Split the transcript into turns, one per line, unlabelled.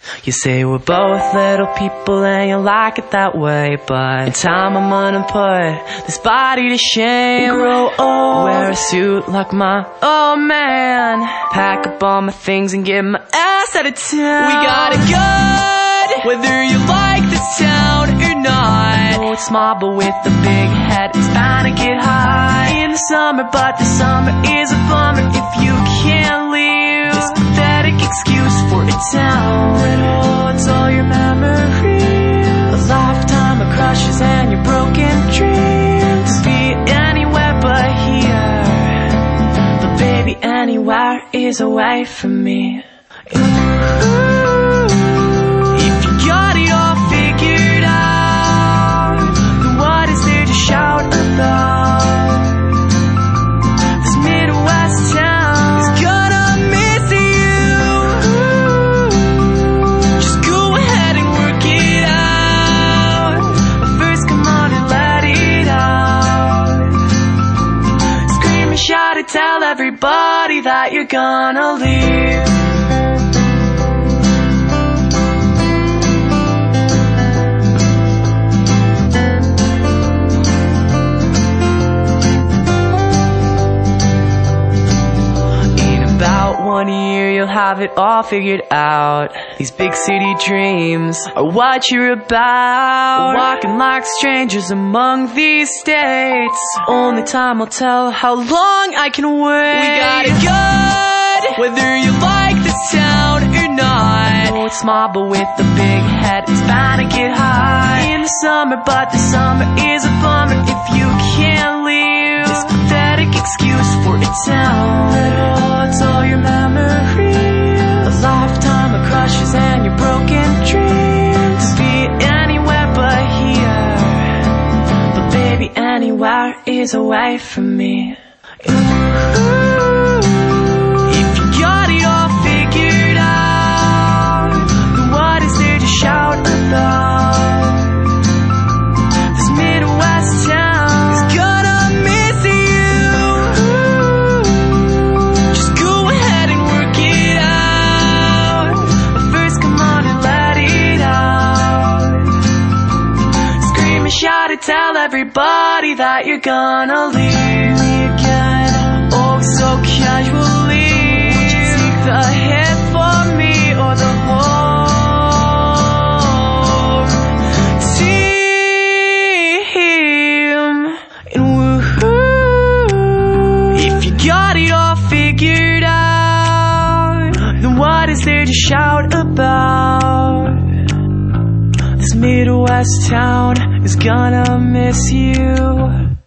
You say we're both little people and you like it that way, but in time I'm gonna put this body to shame. Grow old, wear a suit like my old man, pack up all my things and get my ass out of town. We got it good, whether you like this town or not. Oh, it's small but with a big head, it's bound to get high in the summer, but the summer is a bummer if you can't leave. This pathetic excuse for a town that holds all your memories, a lifetime of crushes and your broken dreams. To be anywhere but here, but baby anywhere is away from me. If you got it all figured out, then what is there to shout about? This Midwest town is gonna miss you. Just go ahead and work it out, but first come on and let it out. Scream and shout and tell everybody that you're gonna leave. About 1 year you'll have it all figured out. These big city dreams are what you're about. Walking like strangers among these states, only time will tell how long I can wait. We got it good, whether you like this town or not. Oh, it's small but with a big head, it's bound to get high in the summer, but the summer is a bummer if you can't leave. This pathetic excuse for a town that holds all your memories, a lifetime of crushes and your broken dreams. To be anywhere but here, but baby anywhere is away from me. If you got it all figured out, then what is there to shout about? This Midwest town is gonna miss you. Just go ahead and work it out, but first come on and let it out. Scream and shout and tell everybody that you're gonna leave me again, oh so casually. Would you take the hit for me or the whole team? And woohoo, if you got it all figured out, then what is there to shout about? This Midwest town is gonna miss you.